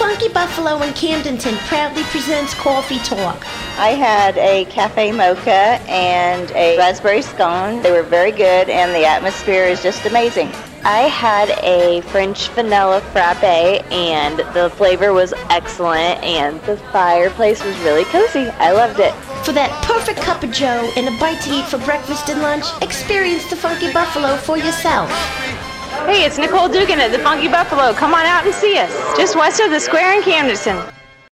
Funky Buffalo in Camdenton proudly presents Coffee Talk. I had a cafe mocha and a raspberry scone. They were very good, and the atmosphere is just amazing. I had a French vanilla frappe, and the flavor was excellent, and the fireplace was really cozy. I loved it. For that perfect cup of joe and a bite to eat for breakfast and lunch, experience the Funky Buffalo for yourself. Hey, it's Nicole Dugan at the Funky Buffalo. Come on out and see us. Just west of the square in Camdenton.